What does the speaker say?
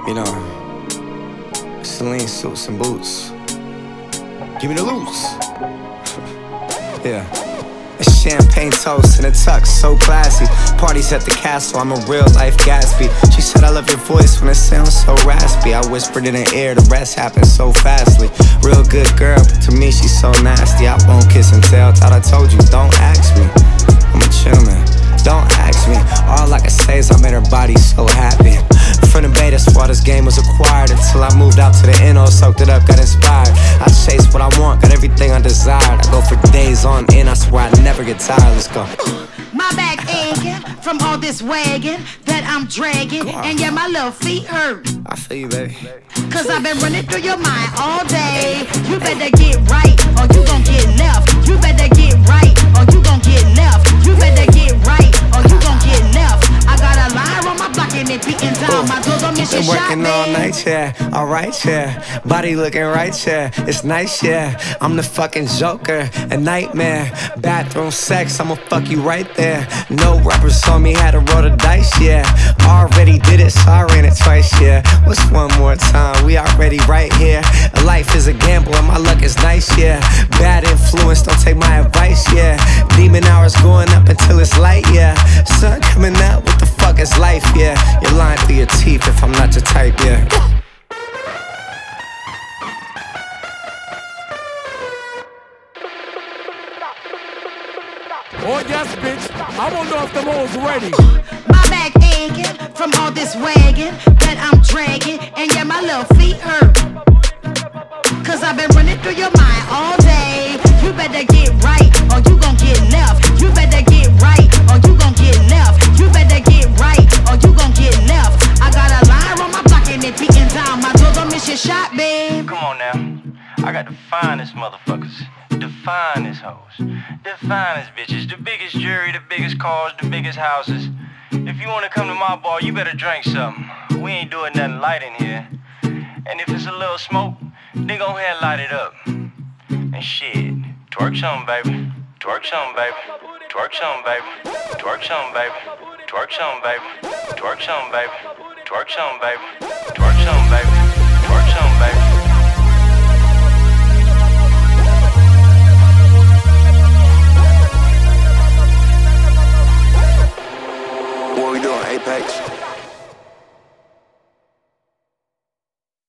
You know, Celine suits and boots. Give me the loose. Yeah. A champagne toast and a tux, so classy. Parties at the castle, I'm a real life Gatsby. She said I love your voice when it sounds so raspy. I whispered in her ear, the rest happened so fastly. Real good girl, but to me she's so nasty. I won't kiss and tell, thought I told you, don't ask me. I'm a chill man, don't ask me. All I can say is I made her body so happy. From the Bay, that's why this game was acquired. Until I moved out to the NO, soaked it up, got inspired. I chase what I want, got everything I desired. I go for days on end, I swear I never get tired. Let's go. My back aching from all this wagon that I'm dragging, and yeah, my little feet hurt. I feel you, baby. Cause I've been running through your mind all day. You better get right, or you gon' get left. You better get right, or you gon' get left. You better get right, or you gon' get left. I got a line on my block and it beating down. My doors on mission been shot, working all night, yeah. Alright, yeah. Body looking right, yeah. It's nice, yeah. I'm the fucking Joker, a nightmare. Bathroom sex, I'ma fuck you right there. No rappers on me, had to roll the dice, yeah. Already did it, so I ran it twice, yeah. What's one more time? We already right here. Life is a gamble and my luck is nice, yeah. Bad influence, don't take my advice, yeah. Demon hours going up until it's light, yeah. Sun coming out, what the fuck is life, yeah. You're lying through your teeth if I'm not your type, yeah. Oh yes, bitch, I don't know if the hoes ready. My back aching from all this wagon that I'm dragging, and yeah, my little feet hurt. Cause I've been running through your mind all day. You better get right, or you gon' get left. You better get right, or you gon' get left. You better get right, or you gon' get left. I got a line on my block and it beating down. My doors on mission shot, babe. Come on now, I got the finest motherfuckers, the finest hoes, the finest bitches, the biggest jewelry, the biggest cars, the biggest houses. If you wanna come to my bar, you better drink something. We ain't doing nothing light in here. And if it's a little smoke, then go ahead and light it up. And shit, twerk something, baby. Twerk something, baby. Twerk something, baby. Twerk something, baby. Twerk something, baby. Twerk something, baby. Twerk something, baby. Twerk something, baby.